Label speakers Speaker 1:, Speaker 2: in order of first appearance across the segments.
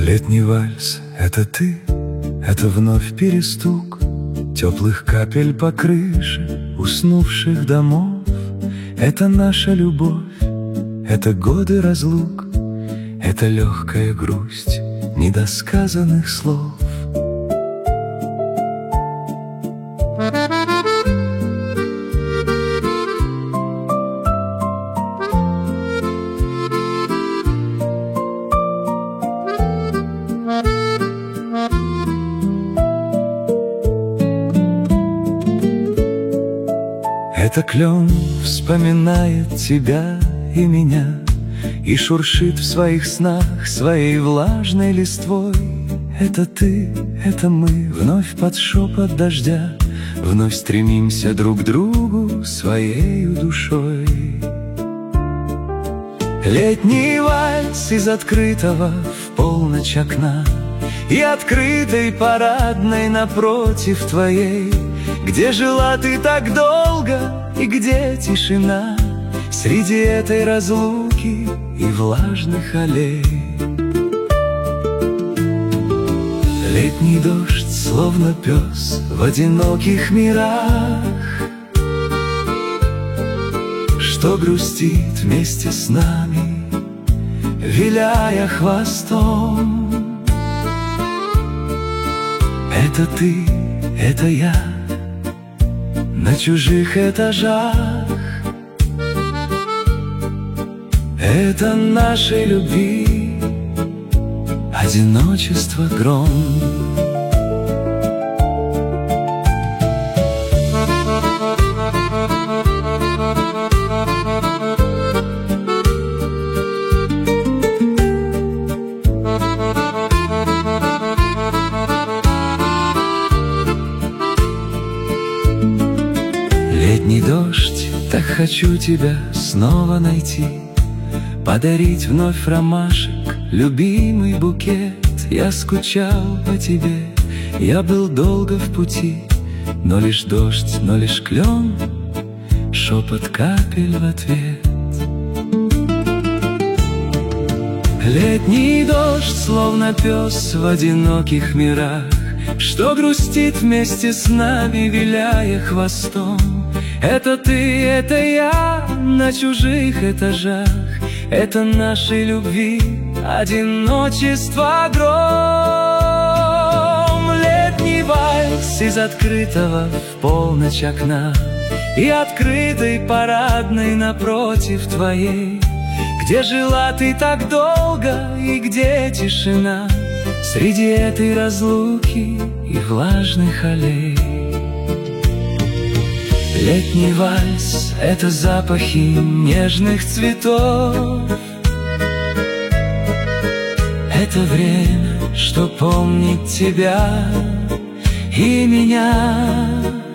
Speaker 1: Летний вальс — это ты, это вновь перестук теплых капель по крыше уснувших домов. Это наша любовь, это годы разлук, это легкая грусть недосказанных слов. Это клен вспоминает тебя и меня и шуршит в своих снах своей влажной листвой. Это ты, это мы, вновь под шепот дождя, вновь стремимся друг к другу своею душой. Летний вальс из открытого в полночь окна и открытой парадной напротив твоей, где жила ты так долго и где тишина среди этой разлуки и влажных аллей. Летний дождь, словно пес в одиноких мирах, что грустит вместе с нами, виляя хвостом. Это ты, это я на чужих этажах. Это нашей любви одиночество гром. Летний дождь, так хочу тебя снова найти, подарить вновь ромашек, любимый букет. Я скучал по тебе, я был долго в пути, но лишь дождь, но лишь клен, шепот капель в ответ. Летний дождь, словно пес в одиноких мирах, что грустит вместе с нами, виляя хвостом. Это ты, это я на чужих этажах. Это нашей любви одиночество гром. Летний вальс из открытого в полночь окна и открытой парадной напротив твоей, где жила ты так долго и где тишина среди этой разлуки и влажных аллей. Летний вальс — это запахи нежных цветов. Это время, что помнит тебя и меня.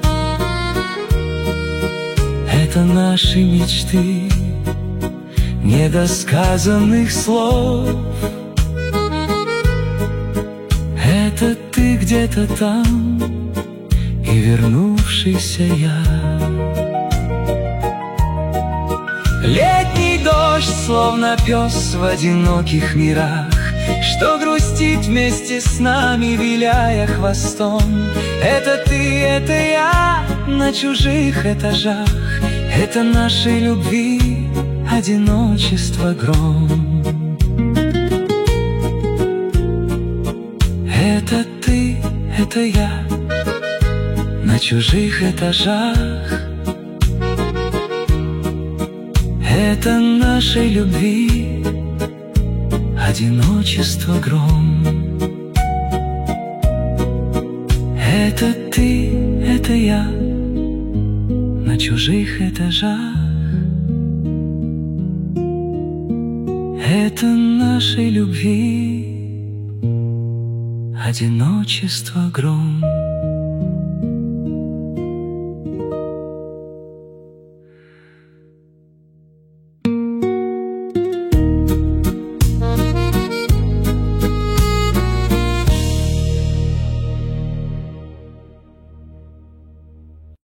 Speaker 1: Это наши мечты недосказанных слов. Это ты где-то там и вернувшийся я. Летний дождь, словно пес в одиноких мирах, что грустит вместе с нами, виляя хвостом. Это ты, это я на чужих этажах. Это нашей любви одиночество гром. Это ты, это я на чужих этажах. Это нашей любви одиночество гром. Это ты, это я на чужих этажах. Это нашей любви одиночество гром.